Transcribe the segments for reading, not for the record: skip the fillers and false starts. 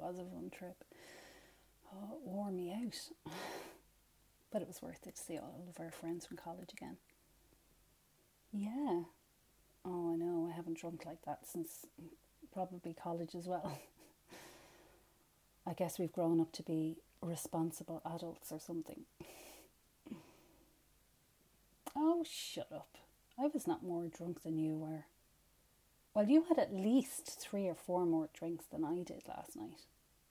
was a fun trip. Oh, it wore me out. But it was worth it to see all of our friends from college again. Yeah. Oh, I know. I haven't drunk like that since probably college as well. I guess we've grown up to be responsible adults or something. Oh, shut up. I was not more drunk than you were. Well, you had at least 3 or 4 more drinks than I did last night.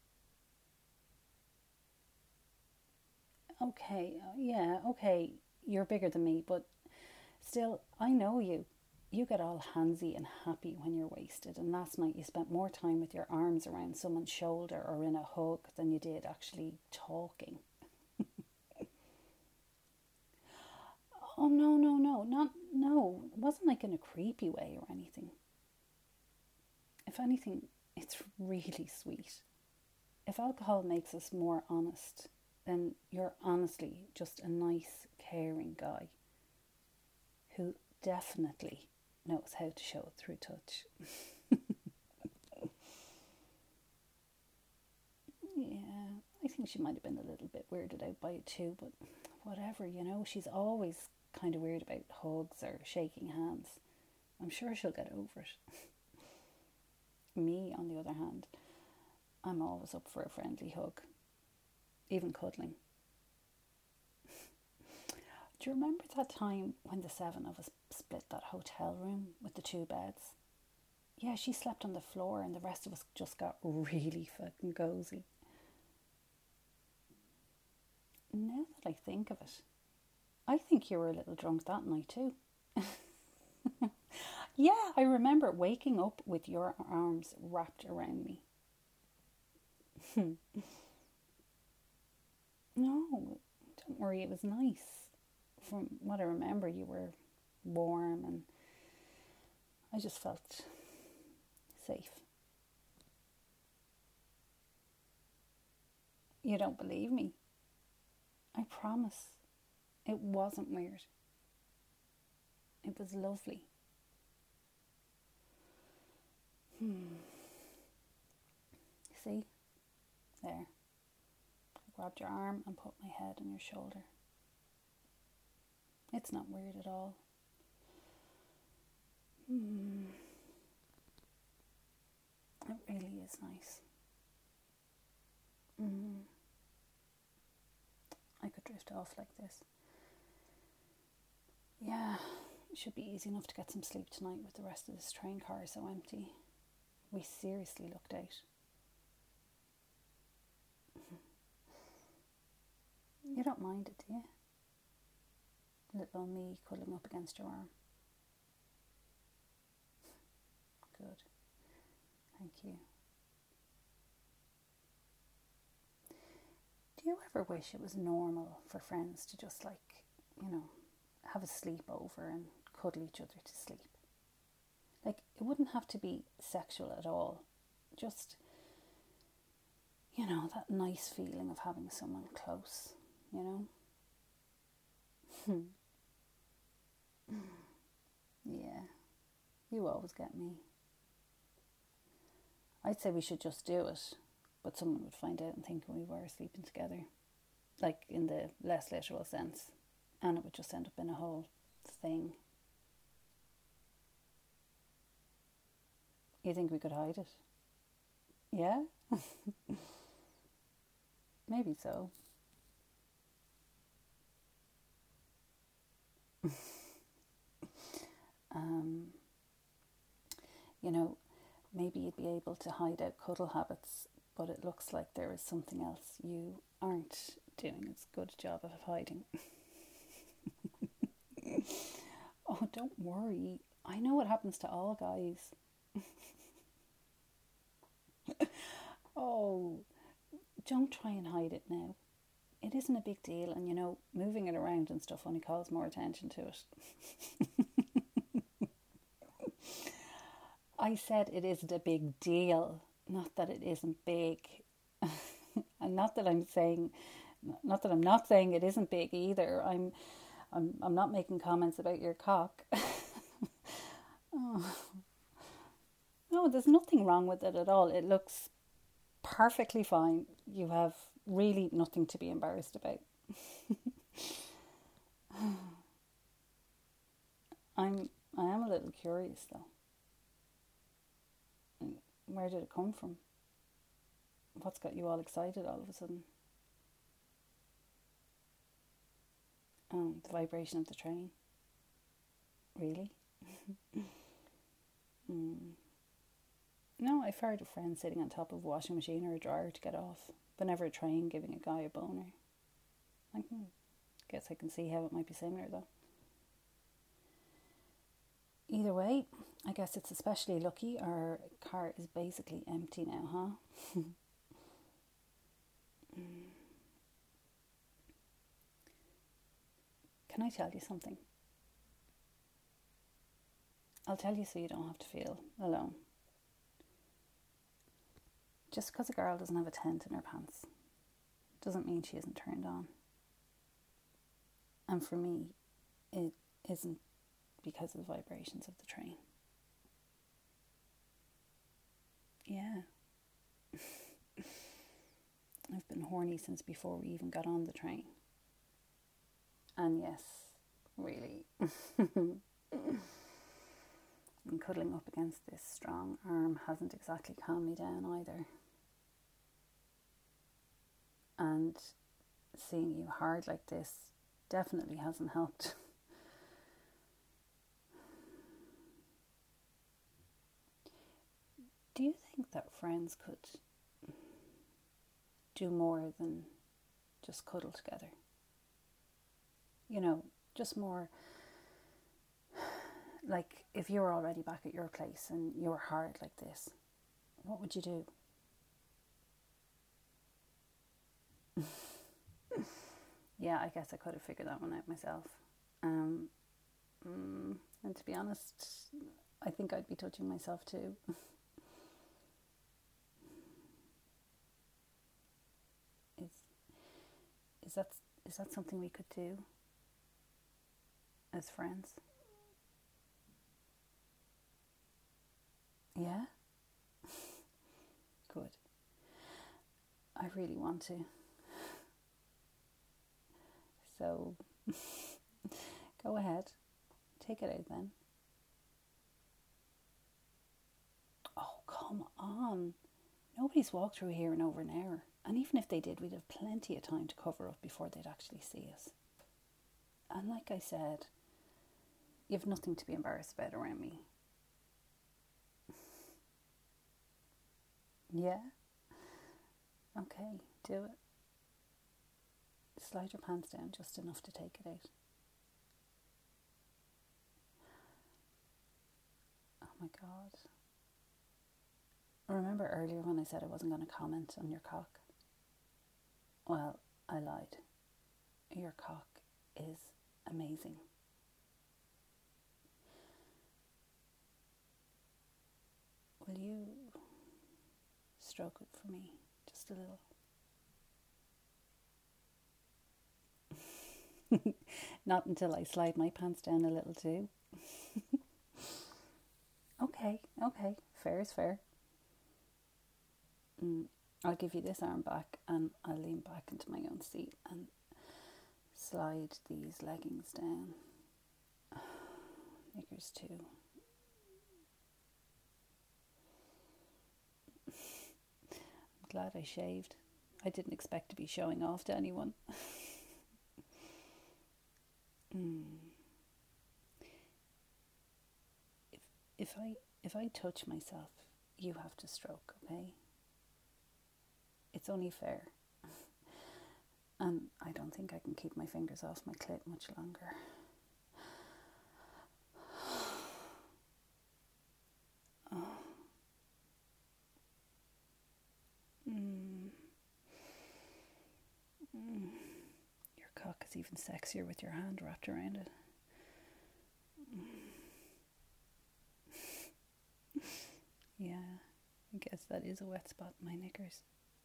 Okay, yeah, okay, you're bigger than me, but still, I know you. You get all handsy and happy when you're wasted, and last night you spent more time with your arms around someone's shoulder or in a hug than you did actually talking. Oh, no, no, no, not, no, it wasn't like in a creepy way or anything. If anything, it's really sweet. If alcohol makes us more honest, then you're honestly just a nice, caring guy who definitely knows how to show it through touch. Yeah, I think she might have been a little bit weirded out by it too, but whatever, she's always kind of weird about hugs or shaking hands. I'm sure she'll get over it. Me, on the other hand, I'm always up for a friendly hug, even cuddling. Do you remember that time when the 7 of us split that hotel room with the 2 beds? Yeah, she slept on the floor and the rest of us just got really fucking cozy. Now that I think of it, I think you were a little drunk that night too. Yeah, I remember waking up with your arms wrapped around me. No, don't worry, it was nice. From what I remember, you were warm and I just felt safe. You don't believe me? I promise. It wasn't weird. It was lovely. See? There. I grabbed your arm and put my head on your shoulder. It's not weird at all. It really is nice. I could drift off like this. Yeah, it should be easy enough to get some sleep tonight with the rest of this train car so empty. We seriously looked out. You don't mind it, do you? Little old me cuddling up against your arm. Good. Thank you. Do you ever wish it was normal for friends to just have a sleepover and cuddle each other to sleep? Like, it wouldn't have to be sexual at all. Just, that nice feeling of having someone close, Yeah, you always get me. I'd say we should just do it, but someone would find out and think we were sleeping together, like in the less literal sense, and it would just end up in a whole thing. You think we could hide it? Yeah? Maybe so. Um, maybe you'd be able to hide out cuddle habits, but it looks like there is something else you aren't doing as good a job of hiding. Oh, don't worry. I know what happens to all guys. Oh, don't try and hide it now. It isn't a big deal, and moving it around and stuff only calls more attention to it. I said it isn't a big deal, not that it isn't big. And not that I'm not saying it isn't big either. I'm not making comments about your cock. Oh. No, there's nothing wrong with it at all. It looks perfectly fine. You have really nothing to be embarrassed about. I am a little curious though. Where did it come from? What's got you all excited all of a sudden? The vibration of the train. Really? Mm. No, I've heard of friends sitting on top of a washing machine or a dryer to get off, but never a train giving a guy a boner. Guess I can see how it might be similar though. Either way, I guess it's especially lucky our car is basically empty now, huh? Can I tell you something? I'll tell you so you don't have to feel alone. Just because a girl doesn't have a tent in her pants doesn't mean she isn't turned on. And for me, it isn't because of the vibrations of the train. Yeah. I've been horny since before we even got on the train. And yes, really. And cuddling up against this strong arm hasn't exactly calmed me down either. And seeing you hard like this definitely hasn't helped. Do you think that friends could do more than just cuddle together? You know, just more like if you were already back at your place and you were hard like this, what would you do? Yeah, I guess I could have figured that one out myself. And to be honest, I think I'd be touching myself too. is is that is that something we could do as friends? Yeah? Good. I really want to. So, go ahead. Take it out then. Oh, come on. Nobody's walked through here in over an hour. And even if they did, we'd have plenty of time to cover up before they'd actually see us. And like I said, you've nothing to be embarrassed about around me. Yeah? Okay, do it. Slide your pants down just enough to take it out. Oh my God. Remember earlier when I said I wasn't going to comment on your cock? Well, I lied. Your cock is amazing. Will you stroke it for me? Just a little. Not until I slide my pants down a little too. Okay, fair is fair. I'll give you this arm back and I'll lean back into my own seat and slide these leggings down. Knickers too. I'm glad I shaved. I didn't expect to be showing off to anyone. If I touch myself, you have to stroke, okay? It's only fair. And I don't think I can keep my fingers off my clit much longer. Your cock is even sexier with your hand wrapped around it. Yeah, I guess that is a wet spot in my knickers.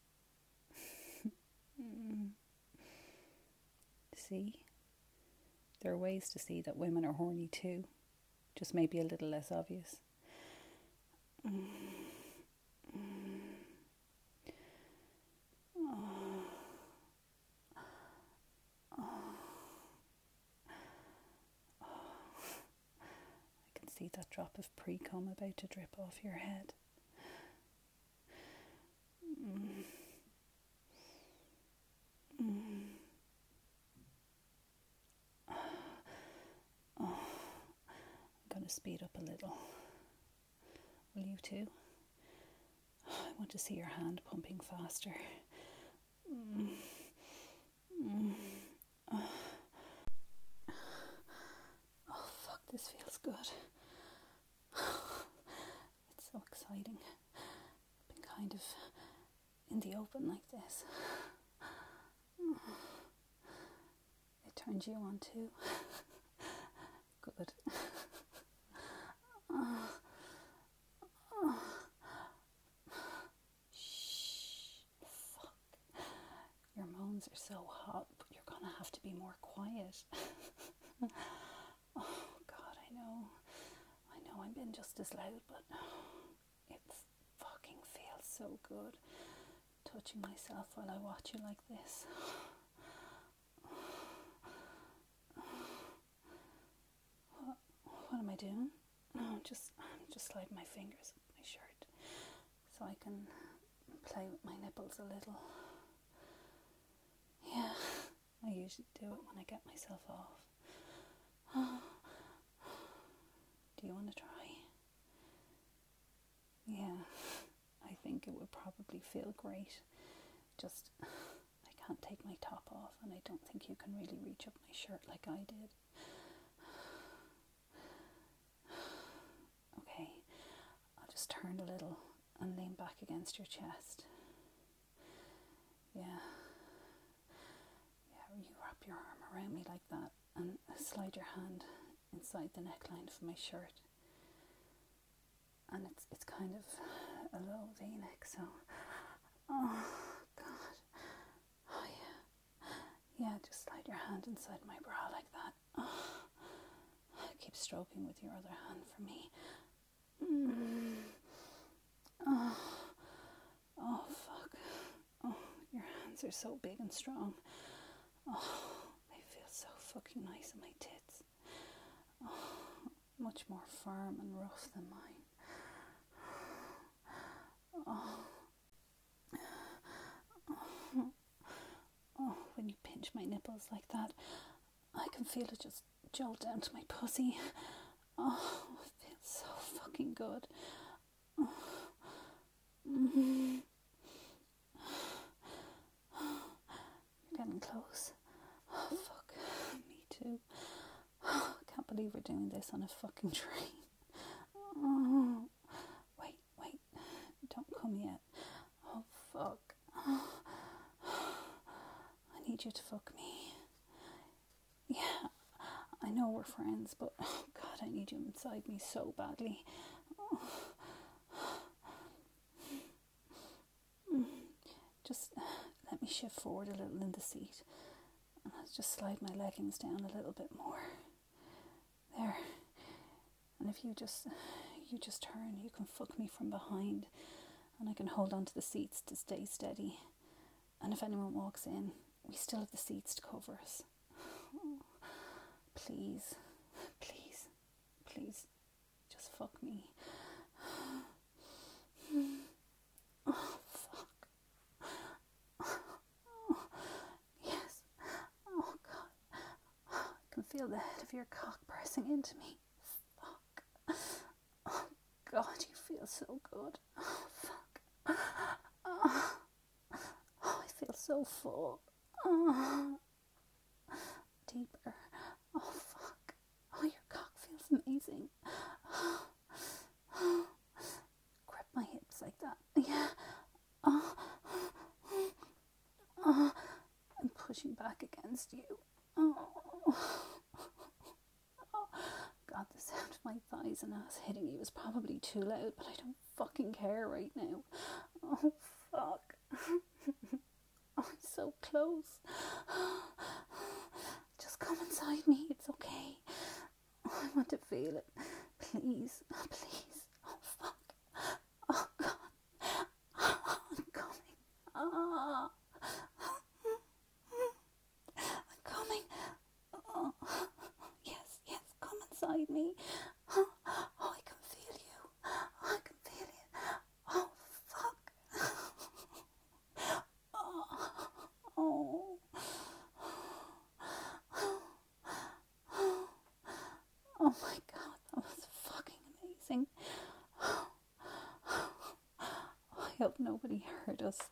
See? There are ways to see that women are horny too, just maybe a little less obvious. see that drop of pre-cum about to drip off your head. I'm going to speed up a little. Will you too? I want to see your hand pumping faster. Oh fuck, this feels good. It's so exciting. I've been kind of in the open like this. It turns you on too. Good. Shh. Fuck. Your moans are so hot, but you're gonna have to be more quiet. Oh God, I know I'm being just as loud, but it fucking feels so good touching myself while I watch you like this. What am I doing? No, I'm just sliding my fingers up my shirt so I can play with my nipples a little. Yeah, I usually do it when I get myself off. Do you want to try? Yeah, I think it would probably feel great. Just, I can't take my top off, and I don't think you can really reach up my shirt like I did. Okay, I'll just turn a little and lean back against your chest. Yeah, you wrap your arm around me like that and slide your hand inside the neckline of my shirt. And it's kind of a low V-neck, so, oh God, oh yeah, just slide your hand inside my bra like that. Oh. Keep stroking with your other hand for me. Oh fuck. Oh, your hands are so big and strong. Oh, they feel so fucking nice in my tits. Oh, much more firm and rough than mine. Oh, when you pinch my nipples like that, I can feel it just jolt down to my pussy. Oh, it feels so fucking good. You're getting close. Oh, fuck. Me too. I can't believe we're doing this on a fucking train. Oh. Wait. Don't come yet. Oh, fuck. I need you to fuck me. Yeah, I know we're friends, but oh God, I need you inside me so badly. Just let me shift forward a little in the seat, and I'll just slide my leggings down a little bit more. There. And if you just turn, you can fuck me from behind, and I can hold on to the seats to stay steady. And if anyone walks in, we still have the seats to cover us. Please, just fuck me. Oh, fuck. Oh, yes. Oh, God. I can feel the head of your cock pressing into me. Fuck. Oh, God, you feel so good. Oh, fuck. Oh, I feel so full. Oh. Deeper. Oh, fuck. Oh, your cock feels amazing. Grip my hips like that. Yeah. I'm pushing back against you. God, the sound of my thighs and ass hitting you is probably too loud, but I don't fucking care right now. Oh, fuck. Oh, I'm so close. Just come inside me. It's okay. Oh, I want to feel it. Please. Oh, fuck. Oh, God. I'm coming. I'm coming. Oh. Yes. Come inside me. Oh my god, that was fucking amazing. I hope nobody heard us.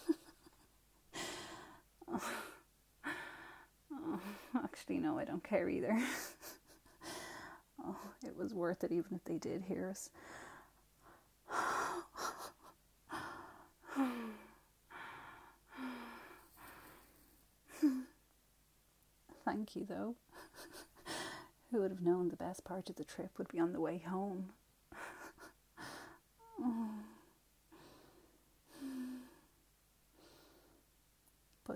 Actually, no, I don't care either. Oh, it was worth it even if they did hear us. Thank you, though. Who would have known the best part of the trip would be on the way home? But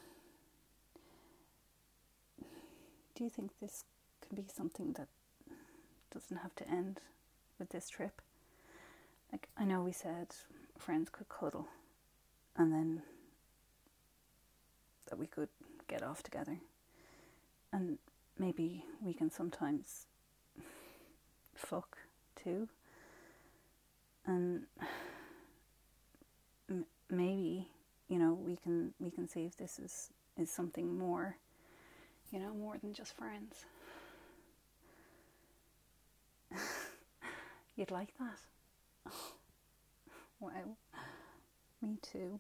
do you think this can be something that doesn't have to end with this trip? Like, I know we said friends could cuddle and then that we could get off together, and maybe we can sometimes fuck too, and maybe, you know, we can see if this is something more, you know, more than just friends. You'd like that? Wow, me too.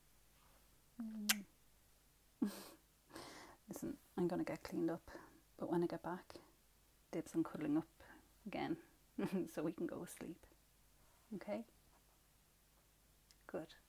Listen, I'm gonna get cleaned up, but when I get back, dibs on cuddling up again so we can go to sleep. Okay? Good.